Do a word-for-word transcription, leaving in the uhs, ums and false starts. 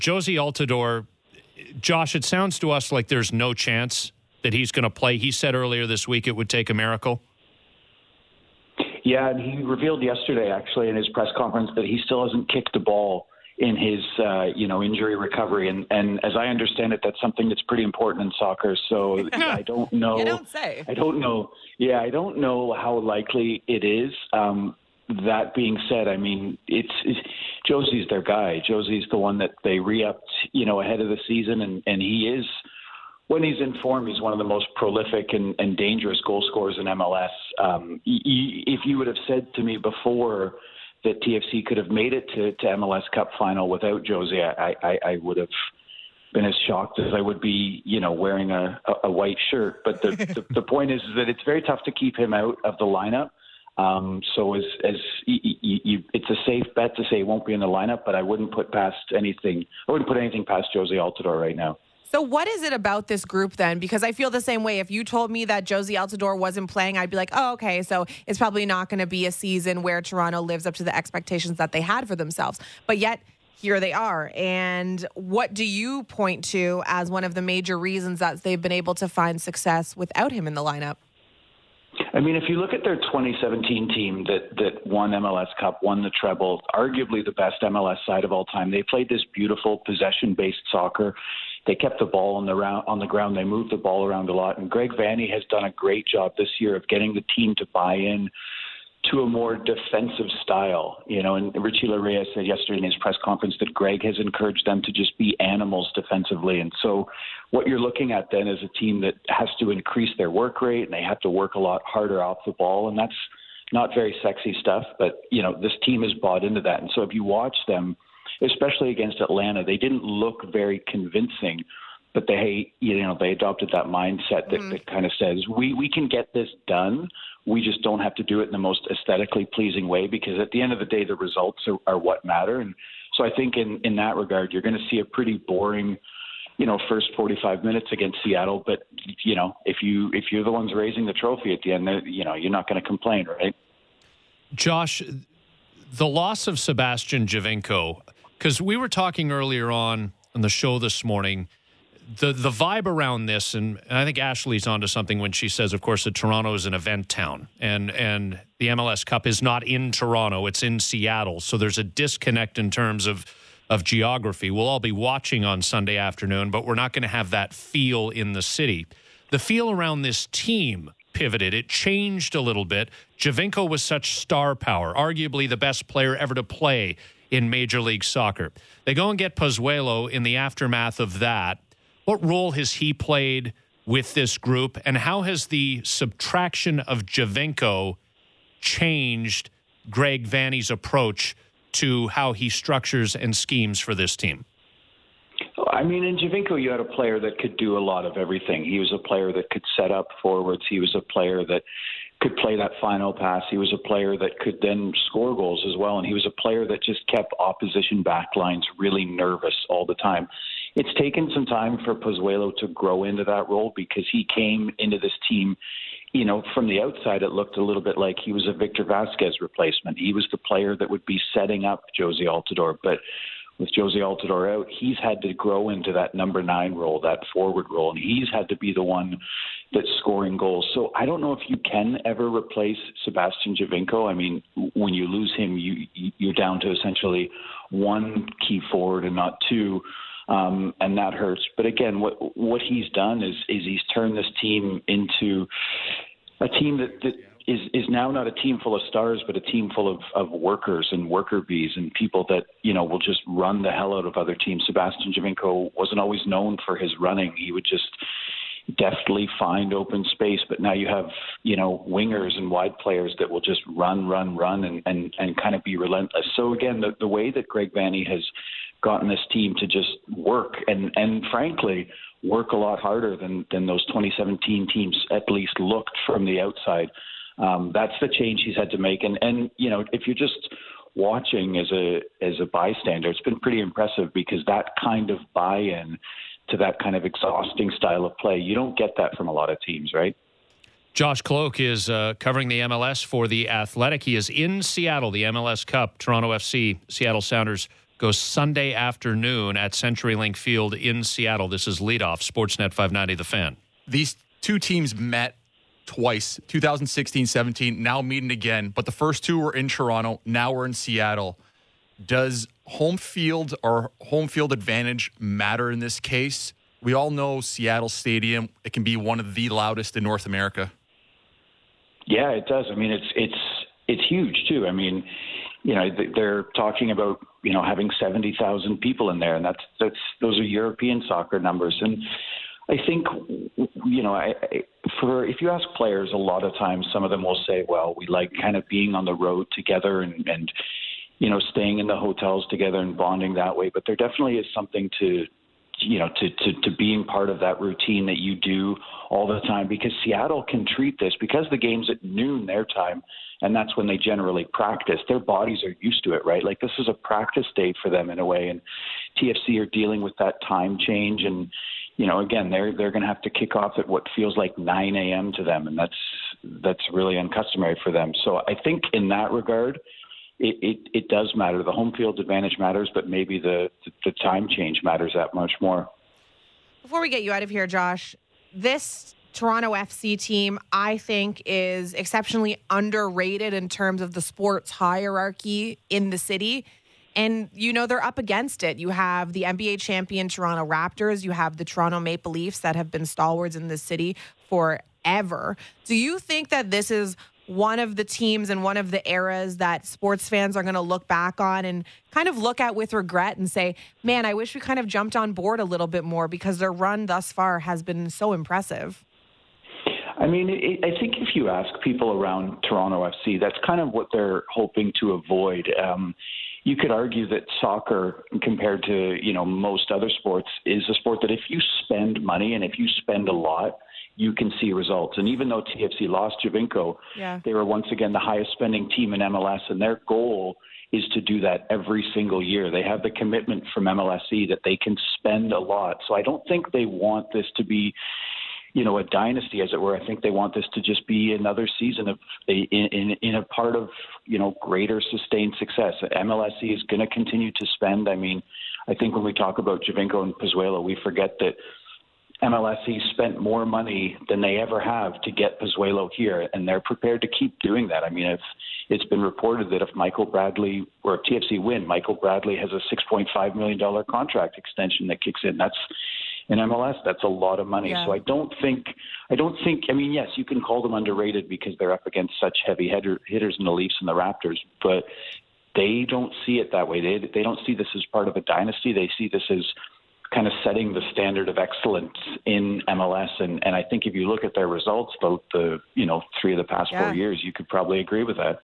Jozy Altidore, Josh, it sounds to us like there's no chance that he's going to play. He said earlier this week it would take a miracle. Yeah, and he revealed yesterday, actually, in his press conference that he still hasn't kicked a ball in his, uh, you know, injury recovery. And, and as I understand it, that's something that's pretty important in soccer. So I don't know. You don't say. I don't know. Yeah, I don't know how likely it is. Um, that being said, I mean, it's, it's Jozy's their guy. Jozy's the one that they re-upped, you know, ahead of the season. And, and he is, when he's in form, he's one of the most prolific and, and dangerous goal scorers in M L S. Um, y- y- if you would have said to me before that T F C could have made it to, to M L S Cup final without Jozy, I, I, I would have been as shocked as I would be, you know, wearing a, a, a white shirt. But the, the, the point is that it's very tough to keep him out of the lineup. Um, so as, as you, you, it's a safe bet to say he won't be in the lineup, but I wouldn't put past anything. I wouldn't put anything past Jozy Altidore right now. So what is it about this group then? Because I feel the same way. If you told me that Jozy Altidore wasn't playing, I'd be like, oh, okay, so it's probably not going to be a season where Toronto lives up to the expectations that they had for themselves. But yet, here they are. And what do you point to as one of the major reasons that they've been able to find success without him in the lineup? I mean, if you look at their twenty seventeen team that, that won M L S Cup, won the treble, arguably the best M L S side of all time, they played this beautiful possession-based soccer. They kept the ball on the round, on the ground. They moved the ball around a lot. And Greg Vanney has done a great job this year of getting the team to buy in to a more defensive style. You know, and Richie Laryea said yesterday in his press conference that Greg has encouraged them to just be animals defensively. And so what you're looking at then is a team that has to increase their work rate, and they have to work a lot harder off the ball. And that's not very sexy stuff, but, you know, this team has bought into that. And so if you watch them, especially against Atlanta, they didn't look very convincing, but they, you know, they adopted that mindset that, mm. that kind of says, we, we can get this done. We just don't have to do it in the most aesthetically pleasing way, because at the end of the day, the results are, are what matter. And so I think in, in that regard, you're going to see a pretty boring, you know, first forty-five minutes against Seattle. But, you know, if you, if you're the ones raising the trophy at the end, you know, you're not going to complain, right? Josh, the loss of Sebastian Giovinco, because we were talking earlier on on the show this morning, the the vibe around this, and, and I think Ashley's onto something when she says, of course, that Toronto is an event town, and and the M L S Cup is not in Toronto, it's in Seattle. So there's a disconnect in terms of, of geography. We'll all be watching on Sunday afternoon, but we're not going to have that feel in the city. The feel around this team pivoted. It changed a little bit. Giovinco was such star power, arguably the best player ever to play in Major League Soccer. They go and get Pozuelo in the aftermath of that. What role has he played with this group, and how has the subtraction of Giovinco changed Greg Vanney's approach to how he structures and schemes for this team? I mean, in Giovinco, you had a player that could do a lot of everything. He was a player that could set up forwards. He was a player that could play that final pass. He was a player that could then score goals as well. And he was a player that just kept opposition backlines really nervous all the time. It's taken some time for Pozuelo to grow into that role, because he came into this team, you know, from the outside, it looked a little bit like he was a Victor Vasquez replacement. He was the player that would be setting up Jozy Altidore. But with Jozy Altidore out, he's had to grow into that number nine role, that forward role, and he's had to be the one that's scoring goals. So I don't know if you can ever replace Sebastian Giovinco. I mean, when you lose him, you, you're down to essentially one key forward and not two, um, and that hurts. But again, what what he's done is is he's turned this team into a team that, that is, is now not a team full of stars, but a team full of, of workers and worker bees and people that, you know, will just run the hell out of other teams. Sebastian Giovinco wasn't always known for his running. He would just deftly find open space, but now you have, you know, wingers and wide players that will just run, run, run and, and, and kind of be relentless. So again, the, the way that Greg Vanney has gotten this team to just work and, and frankly, work a lot harder than, than those twenty seventeen teams at least looked from the outside. Um, that's the change he's had to make. And, and, you know, if you're just watching as a, as a bystander, it's been pretty impressive, because that kind of buy-in to that kind of exhausting style of play, you don't get that from a lot of teams, right? Josh Kloke is uh, covering the M L S for The Athletic. He is in Seattle, the M L S Cup, Toronto F C, Seattle Sounders goes Sunday afternoon at CenturyLink Field in Seattle. This is Leadoff, Sportsnet five ninety The Fan. These two teams met twice, two thousand sixteen seventeen, now meeting again. But the first two were in Toronto. Now we're in Seattle. Does home field or home field advantage matter in this case? We all know Seattle Stadium, it can be one of the loudest in North America. Yeah, it does. I mean, it's it's it's huge too. I mean, you know, they're talking about, you know, having seventy thousand people in there, and that's that's those are European soccer numbers. And I think, you know, I, I, for if you ask players, a lot of times some of them will say, well, we like kind of being on the road together and, and you know, staying in the hotels together and bonding that way. But there definitely is something to, you know, to, to, to being part of that routine that you do all the time, because Seattle can treat this, because the game's at noon their time, and that's when they generally practice. Their bodies are used to it, right? Like, this is a practice day for them in a way, and T F C are dealing with that time change. And, you know, again, they're they're going to have to kick off at what feels like nine a.m. to them, and that's that's really uncustomary for them. So I think in that regard, It, it, it does matter. The home field advantage matters, but maybe the, the time change matters that much more. Before we get you out of here, Josh, this Toronto F C team, I think, is exceptionally underrated in terms of the sports hierarchy in the city. And, you know, they're up against it. You have the N B A champion Toronto Raptors. You have the Toronto Maple Leafs that have been stalwarts in the city forever. Do you think that this is one of the teams and one of the eras that sports fans are going to look back on and kind of look at with regret and say, man, I wish we kind of jumped on board a little bit more, because their run thus far has been so impressive? I mean, it, I think if you ask people around Toronto F C, that's kind of what they're hoping to avoid. Um, you could argue that soccer, compared to, you know, most other sports, is a sport that if you spend money and if you spend a lot, you can see results. And even though T F C lost Giovinco, yeah. they were once again the highest spending team in M L S, and their goal is to do that every single year. They have the commitment from M L S E that they can spend a lot. So I don't think they want this to be, you know, a dynasty, as it were. I think they want this to just be another season of a, in, in a part of, you know, greater sustained success. M L S E is going to continue to spend. I mean, I think when we talk about Giovinco and Pozuelo, we forget that M L S E spent more money than they ever have to get Pozuelo here, and they're prepared to keep doing that. I mean, if it's been reported that if Michael Bradley or if T F C win, Michael Bradley has a six point five million dollars contract extension that kicks in. That's in M L S. That's a lot of money. Yeah. So I don't think, I don't think, I mean, yes, you can call them underrated because they're up against such heavy hitter, hitters in the Leafs and the Raptors, but they don't see it that way. They they don't see this as part of a dynasty. They see this as kind of setting the standard of excellence in M L S. And, and I think if you look at their results, both the, you know, three of the past yeah. four years, you could probably agree with that.